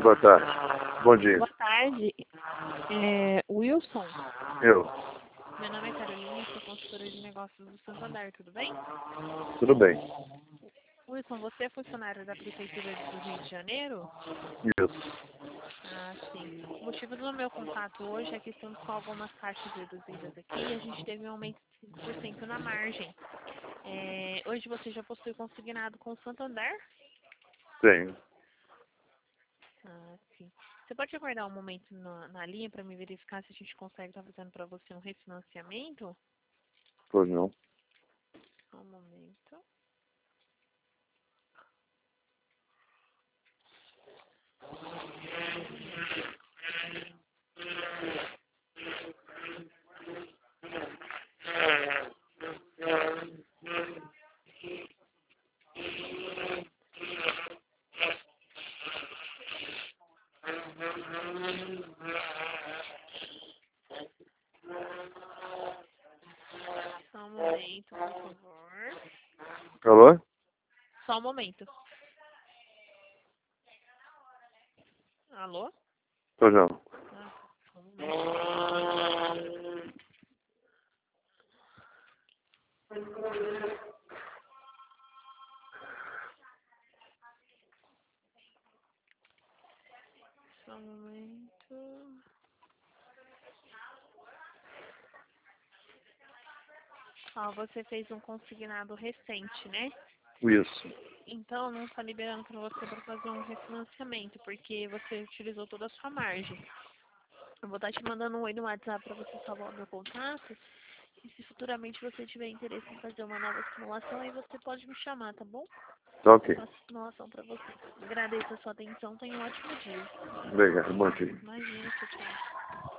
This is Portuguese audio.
Boa tarde. Bom dia. Boa tarde. Wilson, Eu. meu nome é Carolina, sou consultora de negócios do Santander, tudo bem? Tudo bem. Wilson, você é funcionário da Prefeitura do Rio de Janeiro? Isso. Ah, sim. O motivo do meu contato hoje é que estamos com algumas taxas reduzidas aqui e a gente teve um aumento de 5% na margem. Hoje você já possui consignado com o Santander? Tenho. Ah, sim. Você pode aguardar um momento na linha para me verificar se a gente consegue estar fazendo para você um refinanciamento? Pois não. Só um momento. Só um momento, por favor. Alô? Só um momento. Alô? Pois não. Ah, só um momento. Só um momento. Ó, você fez um consignado recente, né? Isso. Então, não está liberando para você para fazer um refinanciamento, porque você utilizou toda a sua margem. Eu vou estar te mandando um oi no WhatsApp para você salvar o meu contato. E se futuramente você tiver interesse em fazer uma nova simulação, aí você pode me chamar, tá bom? Tá Eu ok. faço simulação para você. Agradeço a sua atenção, tenha um ótimo dia. Obrigado. Bom dia. Imagina, tchau, tchau.